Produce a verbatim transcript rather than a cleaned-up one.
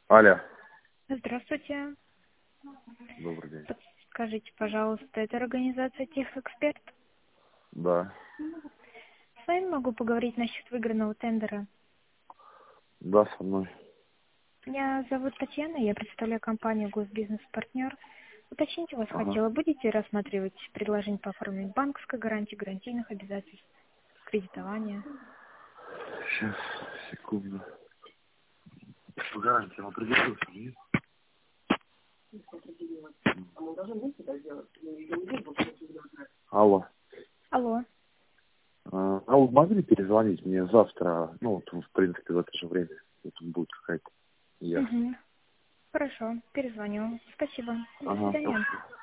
Алло. Здравствуйте. Добрый день. Скажите, пожалуйста, это организация «Техэксперт»? Да. С вами могу поговорить насчет выигранного тендера. Да, со мной. Меня зовут Татьяна, я представляю компанию «Госбизнес-партнер». Уточнить у вас Ага. хотела, будете рассматривать предложение по оформлению банковской гарантии, гарантийных обязательств, кредитования? Сейчас, секунду. Что гарантия определился, нет? Алло. Алло. А, а вы могли перезвонить мне завтра, ну, вот, в принципе, в это же время, это будет какая-то ясность. Угу. Хорошо, перезвоню. Спасибо. До Ага, свидания. спасибо.